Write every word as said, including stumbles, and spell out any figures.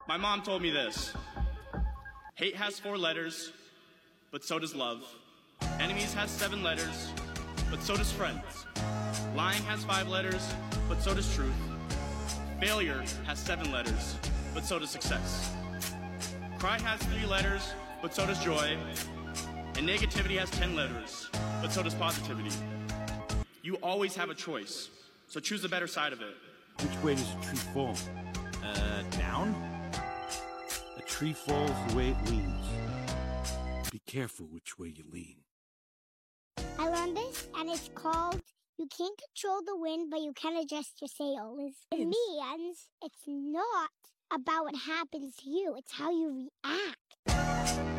My mom told me this. Hate has four letters, but so does love. Enemies has seven letters, but so does friends. Lying has five letters, but so does truth. Failure has seven letters, but so does success. Cry has three letters, but so does joy. And negativity has ten letters, but so does positivity. You always have a choice, so choose the better side of it. Which way does a tree fall? Uh, down? A tree falls the way it leans. Be careful which way you lean. I learned this, and it's called You Can't Control the Wind, but You Can Adjust Your Sails. It means it's not about what happens to you, it's how you react.